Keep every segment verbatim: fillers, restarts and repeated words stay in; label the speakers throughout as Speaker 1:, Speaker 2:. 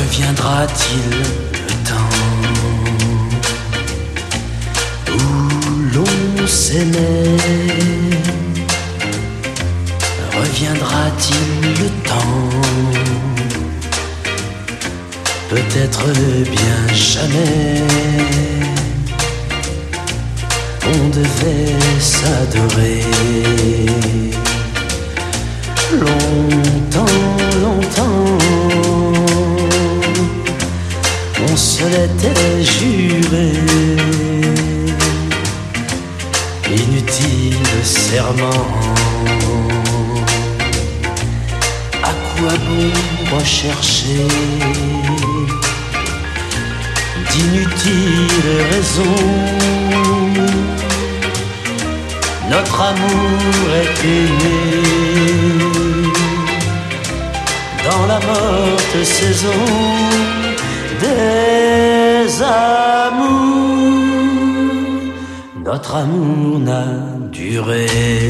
Speaker 1: Reviendra-t-il le temps où l'on s'aimait? Reviendra-t-il le temps? Peut-être bien jamais. On devait s'adorer longtemps, longtemps. On se l'était juré. Inutile serment. À quoi bon rechercher d'inutiles raisons? Notre amour était né dans la morte saison des amours. Notre amour n'a duré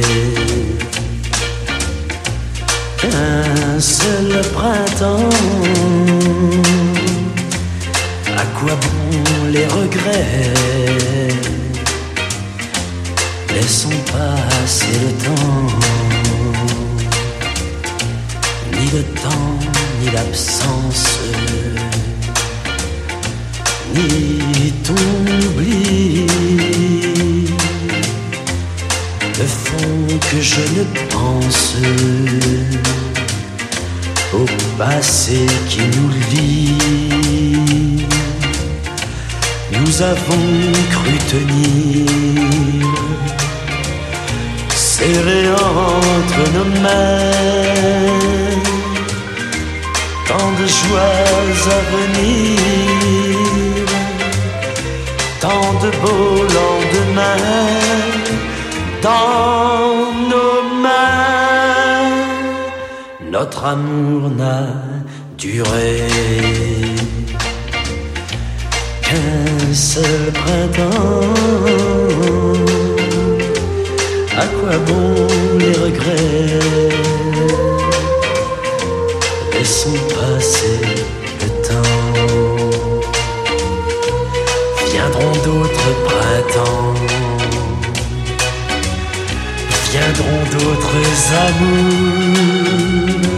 Speaker 1: qu'un seul printemps. À quoi bon les regrets? Laissons passer le temps. Ni le temps, ni l'absence, ni ton oubli ne font que je ne pense au passé qui nous lie. Nous avons cru tenir serrés entre nos mains, tant de joies à venir, tant de beaux lendemains dans nos mains. Notre amour n'a duré qu'un seul printemps. À quoi bon les regrets? Laissons passer le temps. Viendront d'autres printemps, viendront d'autres amours.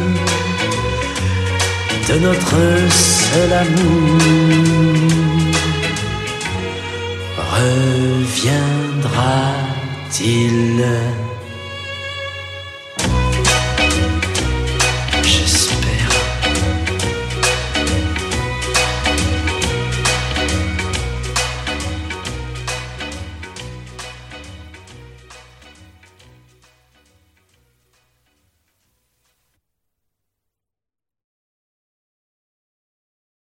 Speaker 1: De notre seul amour reviendra-t-il?